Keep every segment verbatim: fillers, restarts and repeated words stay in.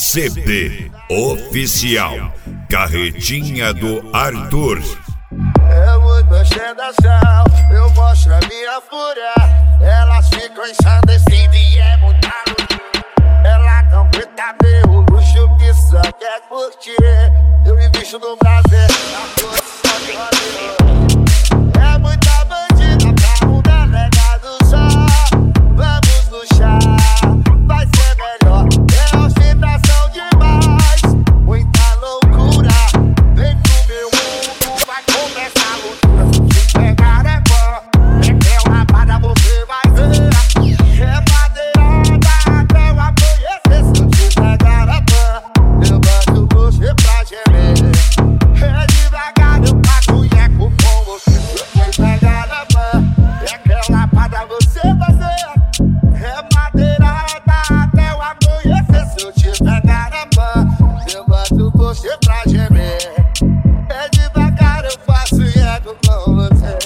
C D Oficial Carretinha do Arthur. É muito ostentação, eu mostro a minha fúria. Elas ficam ensandecidas e é muita loucura. Ela não aguenta ver o luxo que só quer curtir. Eu me visto no prazer, na posição de rodeio. É muita bandida pra um delegado só. Vamos no chá, vai ser melhor. É ostentação demais, muita loucura. Vem pro meu mundo, vai começar a loucura. Se pegar é bom, é que é lapada você vai ver. É madeirada até eu amanhecer. Se eu te pegar é bom, eu boto você pra gemer. É devagar, eu passo e eco com você. Se eu te pegar é bom, é que é lapada você vai ver. É madeirada até eu amanhecer. Se eu te pegar é bom, eu boto você pra gemer. É devagar, eu faço e eco com você.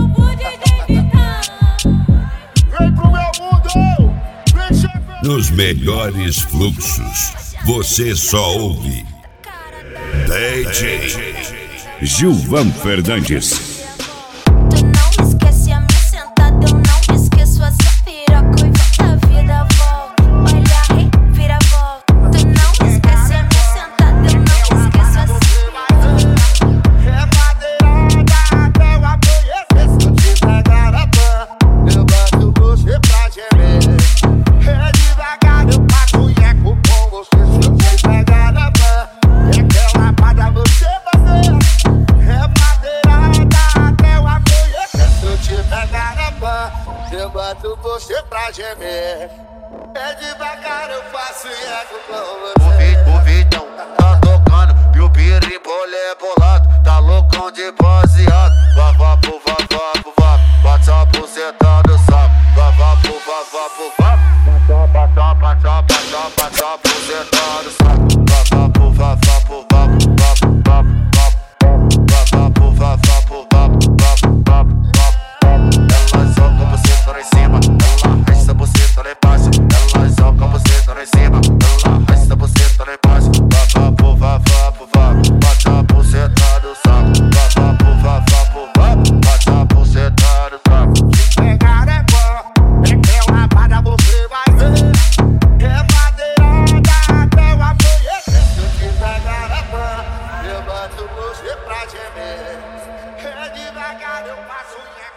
Vem pro meu mundo, vem chefe. Nos melhores fluxos, você só ouve D J Gilvan Fernandes. Tu não esquece a minha sentada, eu não esqueço essa piroca e volta a vida volta. Olha aí, vira volta. Tu não esquece a minha sentada, eu não esqueço essa piroca. É madeirada até eu amanhecer. Se eu te pegar é bom, eu boto você pra gemer. É devagar, eu passo e eco com você. Se eu te pegar é bom, é que é lapada você vai ver. É madeirada até eu amanhecer. Se eu te pegar é bom, eu boto você pra gemer. É devagar, eu faço e eco com O você. vídeo, o vídeo tá tocando e o pirimbolé é bolado. Tá loucão de baseado. Vá, vá, pro, vá, vá, pro, vá. Bate a buceta no saco. Vá, vá, pro, vá, vá, pro, vá. Bate a, bate a, bate a, bate a buceta no saco. Vá, vá, pro, vá, vá, pro, vá, vá, vá, vá. Vá, vá, pro, vá, vá, pro, vá, vá, vá, vá. Ela soca a buceta lá em cima. Ela arrasta a buceta lá embaixo. Ela soca a buceta lá em cima. Ela arrasta a buceta lá embaixo. Vá, vá, pro, vá, vá, pro, vá. Bate a buceta no saco. Vá, vá, pro, vá, vá, pro, vá. Bate a buceta no saco. Se pegar é bom, é que é lapada você vai ver. É madeirada até eu amanhecer. Se eu te pegar é bom, eu boto você pra gemer. É devagar, eu passo e